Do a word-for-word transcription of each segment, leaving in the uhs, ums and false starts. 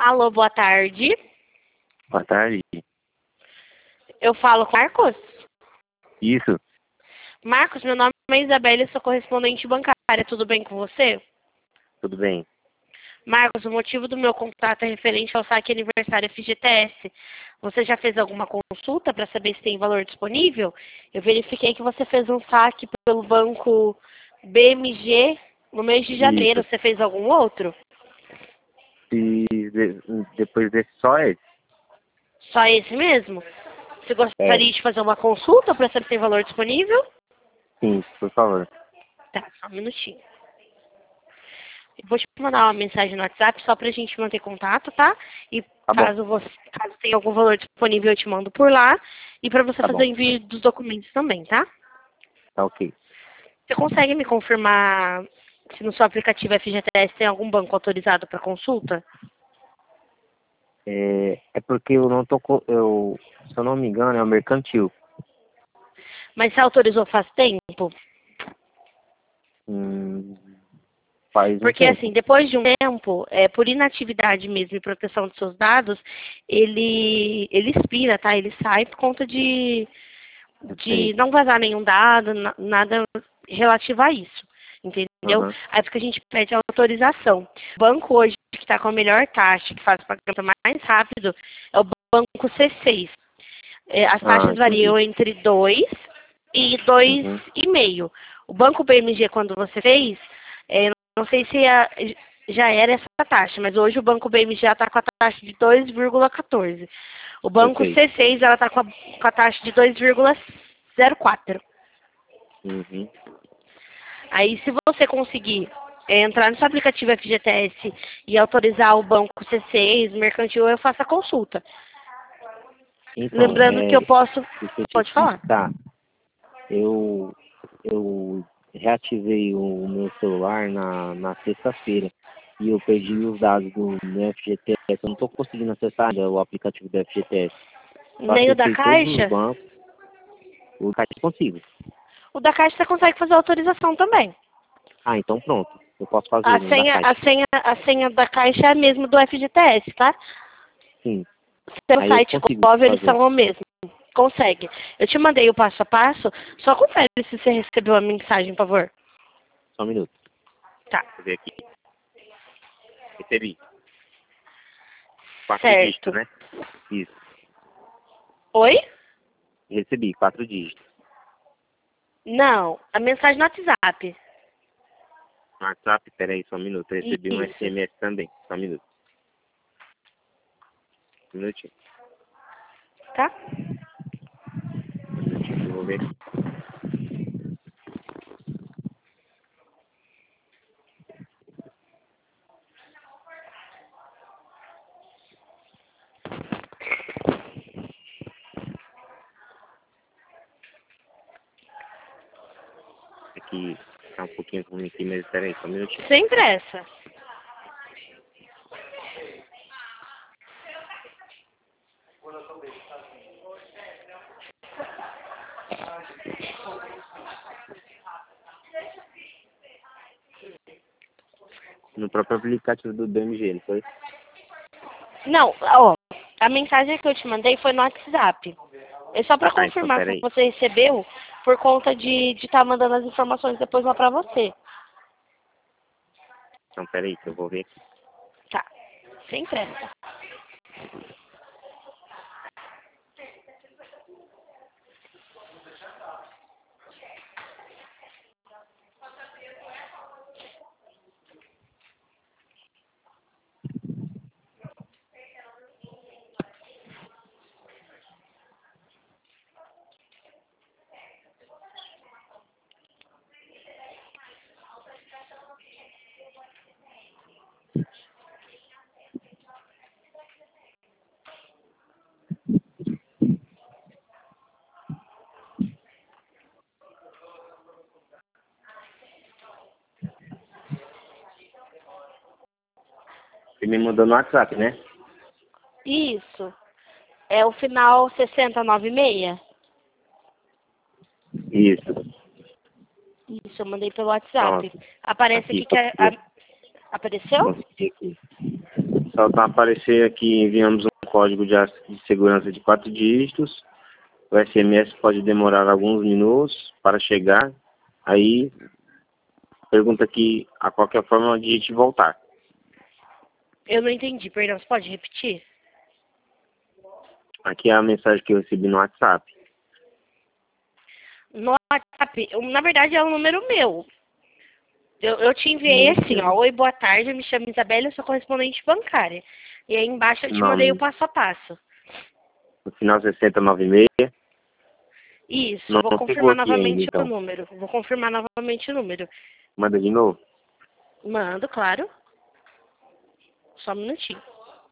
Alô, boa tarde. Boa tarde. Eu falo com Marcos? Isso. Marcos, meu nome é Isabela e sou correspondente bancária. Tudo bem com você? Tudo bem. Marcos, o motivo do meu contato é referente ao saque aniversário F G T S. Você já fez alguma consulta para saber se tem valor disponível? Eu verifiquei que você fez um saque pelo banco B M G no mês de janeiro. Isso. Você fez algum outro? E de- depois desse só esse? Só esse mesmo? Você gostaria É. de fazer uma consulta para saber se tem valor disponível? Sim, por favor. Tá, só um minutinho. Vou te mandar uma mensagem no WhatsApp só pra gente manter contato, tá? E Tá bom. caso você caso tenha algum valor disponível, eu te mando por lá. E pra você Tá fazer o bom. envio dos documentos também, tá? Tá ok. Você consegue me confirmar se no seu aplicativo F G T S tem algum banco autorizado para consulta? É, é porque eu não tô... co- Eu, se eu não me engano, é o mercantil. Mas você autorizou faz tempo? Hum, faz um Porque, tempo. assim, depois de um tempo, é, por inatividade mesmo e proteção dos seus dados, ele, ele expira, tá? Ele sai por conta de, Eu de sei. não vazar nenhum dado, na- nada relativo a isso, entendeu? Aham. Aí porque a gente pede autorização. O banco hoje que está com a melhor taxa, que faz o pagamento mais rápido, é o banco C seis. É, as Ah, taxas entendi. variam entre dois e dois Uhum. e meio. O banco B M G, quando você fez, é, não sei se a- já era essa taxa, mas hoje o banco B M G já está com a taxa de dois vírgula quatorze. O Eu banco sei. C seis ela está com, a- com a taxa de dois vírgula zero quatro. Uhum. Aí, se você conseguir é, entrar no seu aplicativo F G T S e autorizar o banco C seis, mercantil, eu faço a consulta. Então, Lembrando que é, eu posso... deixa eu te Pode falar. explicar. Eu, eu reativei o meu celular na, na sexta-feira e eu perdi os dados do meu F G T S. Eu não estou conseguindo acessar ainda o aplicativo do F G T S. Eu Nem o da acessei todos os Caixa. bancos, o caixa consigo. O da Caixa você consegue fazer autorização também. Ah, então pronto. Eu posso fazer A no da senha, caixa. a senha, a senha da Caixa é a mesma do F G T S, tá? Sim. Seu Aí eu site consigo Gov, eles fazer. são o mesmo. Consegue. Eu te mandei o passo a passo. Só confere se você recebeu a mensagem, por favor. Só um minuto. Tá. Deixa eu ver aqui. Recebi. Quatro dígitos, Certo. né? Isso. Oi? Recebi, quatro dígitos. Não. A mensagem no WhatsApp. WhatsApp, peraí, só um minuto. Eu recebi um Isso. S M S também. Só um minuto. Um minutinho. Tá? Um minutinho que eu vou ver aqui. Aqui tá um pouquinho ruim aqui, mas peraí, só um minutinho. Sem pressa. No próprio aplicativo do B M G, não foi? Não, ó. A mensagem que eu te mandei foi no WhatsApp. É só pra Ah, então confirmar se peraí. você recebeu por conta de estar de tá mandando as informações depois lá pra você. Então peraí, que eu vou ver aqui. Tá. Sem pressa. Você me mandou no WhatsApp, né? Isso. É o final sessenta noventa e seis? Isso. Isso, eu mandei pelo WhatsApp. Pronto. Aparece Aqui, aqui que é... consegui. a- Apareceu? Consegui aqui. Só para aparecer aqui, enviamos um código de de segurança de quatro dígitos. O S M S pode demorar alguns minutos para chegar. Aí, pergunta aqui, a qualquer forma, digite voltar. Eu não entendi, perdão, você pode repetir? Aqui é a mensagem que eu recebi no WhatsApp. No WhatsApp, eu- na verdade é um número meu. Eu, eu te enviei assim, ó, oi, boa tarde, eu me chamo Isabela, eu sou correspondente bancária. E aí embaixo eu te Não, mandei o passo a passo. no final sessenta noventa e seis. Isso, Não, vou não chegou confirmar aqui ainda, novamente o então. número. Vou confirmar novamente o número. Manda de novo. Mando, claro. Só um minutinho.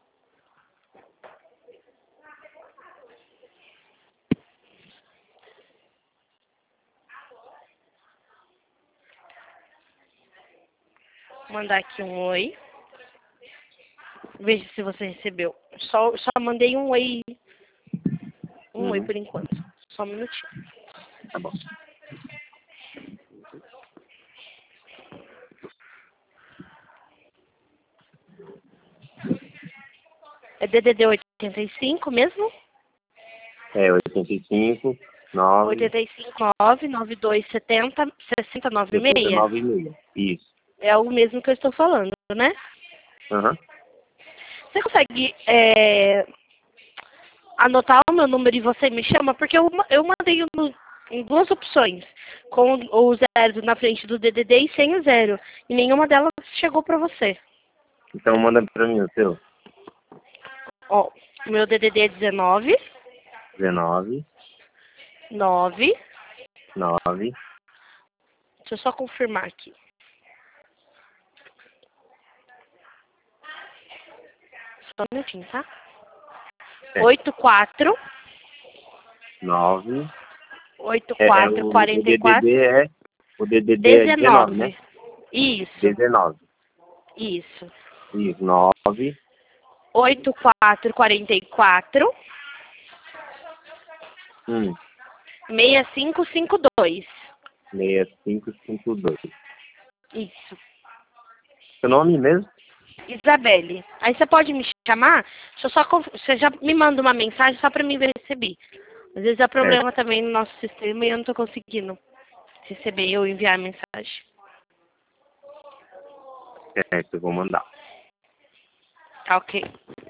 Vou mandar aqui um oi. Veja se você recebeu. Só, só mandei um oi. Um oi Uhum. por enquanto. Só um minutinho. Tá bom. É D D D oitenta e cinco mesmo? É oitenta e cinco, nove, oitenta e cinco, nove, noventa e dois, setenta, sessenta, noventa e sessenta, seis. noventa e seis. Isso. É o mesmo que eu estou falando, né? Aham. Você consegue é, anotar o meu número e você me chama? Porque eu, ma- eu mandei no- em duas opções, com o zero na frente do D D D e sem o zero. E nenhuma delas chegou para você. Então manda pra mim o seu. Ó, o meu D D D é dezenove, dezenove, nove. nove. Deixa eu só confirmar aqui. Só um minutinho, tá? É. oito quatro, nove. oito É, é quatro, o, o quarenta e quatro, D D D é. O D D D é dezenove, né? dezenove. Isso, dezenove. isso. Isso. nove. oito quatro, quarenta e quatro, Hum. seis cinco cinco dois. seis cinco cinco dois. Isso. Seu nome mesmo? Isabelle. Aí você pode me chamar? Deixa eu só conf... Você já me manda uma mensagem só pra mim ver se recebi. Às vezes há problema também no nosso sistema e eu não tô conseguindo receber ou enviar a mensagem. Certo, eu vou mandar. Tá ok.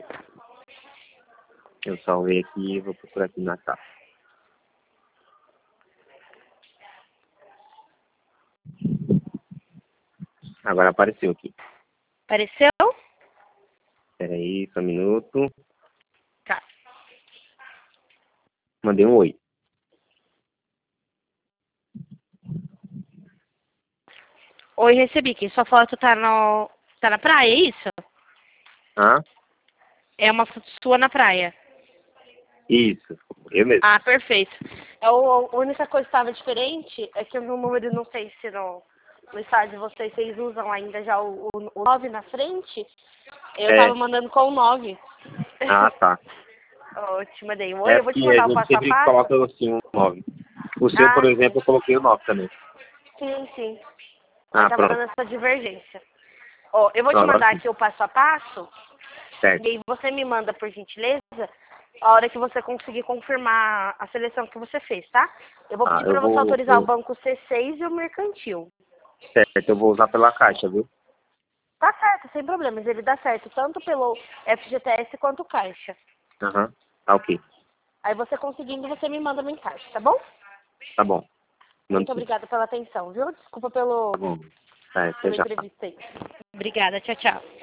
Eu salvei aqui e vou procurar aqui na sala. Agora apareceu aqui. Apareceu? Espera aí, só um minuto. Tá. Mandei um oi. Oi, recebi aqui. Sua foto tá, no... tá na praia, é isso? Ah, É uma foto sua na praia. isso. Eu mesmo. Ah, perfeito. É o, a única coisa que estava diferente é que o meu número, não sei se no, no estado de vocês, vocês usam ainda já o, o, o nove na frente. Eu É. tava mandando com o nove. Ah, tá. Ótimo, dei um oi. É Eu vou te porque a mandar o gente passo a sempre passo. coloca assim um nove. O seu, Ah, por exemplo, sim. eu coloquei o nove também. Sim, sim. Aí Ah, tava pronto. dando essa divergência. Ó, eu vou te Pronto. mandar aqui o passo a passo. Certo. E aí você me manda, por gentileza, a hora que você conseguir confirmar a seleção que você fez, tá? Eu vou Ah, pedir eu pra você vou, autorizar o eu, banco C seis e o mercantil. certo, eu vou usar pela caixa, viu? Tá certo, sem problemas. Ele dá certo tanto pelo F G T S quanto Caixa. Aham. Tá ok. Aí você conseguindo, você me manda mensagem, tá bom? Tá bom. Mando Muito sim. obrigada pela atenção, viu? Desculpa pelo, Tá bom. Tá, até pela já. entrevista aí. Obrigada, tchau, tchau.